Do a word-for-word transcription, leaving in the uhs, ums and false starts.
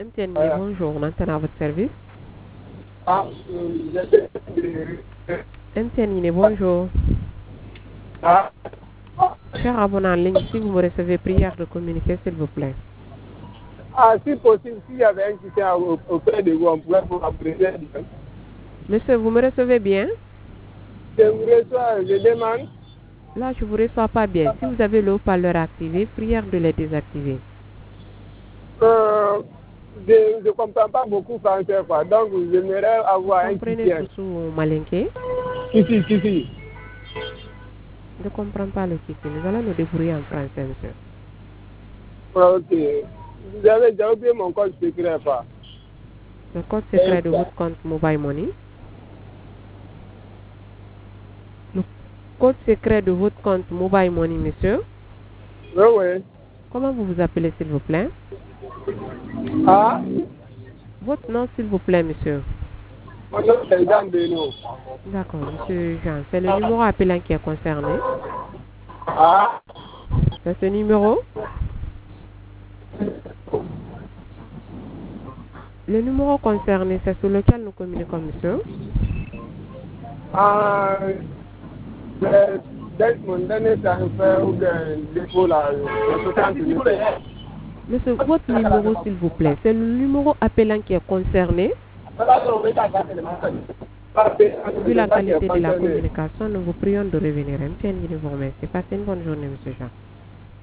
M T N, Voilà. bonjour, on entend à votre service. Ah, euh, M T N, bonjour. ah, Cher abonné en ligne, si vous me recevez, prière de communiquer, s'il vous plaît. ah, si possible, s'il y avait un soutien au- auprès de vous, on pourrait vous apprêter. Monsieur, vous me recevez bien? Je vous reçois, je demande. Là, je vous reçois pas bien. Si vous avez le haut-parleur activé, prière de les désactiver. Euh, je ne comprends pas beaucoup français, quoi. Donc, j'aimerais Vous avoir un comprenez soutien. sous malinqué? Si, si, si, si. Je ne comprends pas le kiki. Nous allons nous débrouiller en français, monsieur. Ok. Vous avez déjà oublié mon code secret, quoi. Le code secret de votre compte Mobile Money. Le code secret de votre compte Mobile Money, monsieur. Oui, oui. Comment vous vous appelez, s'il vous plaît? Ah, Votre nom, s'il vous plaît, monsieur. mon nom c'est Jean Beno. D'accord, monsieur Jean. C'est le numéro appelant qui est concerné. Ah, C'est ce numéro? Le numéro concerné, c'est sur lequel nous communiquons, monsieur. ah, le- dès mon dernier transfert ou bien dépôt là, le soixante minutes. Monsieur, votre numéro, s'il vous plaît. C'est le numéro appelant qui est concerné. Vu la qualité de la communication, nous vous prions de revenir. M T N, vous remercie. Passez une bonne journée, monsieur Jean.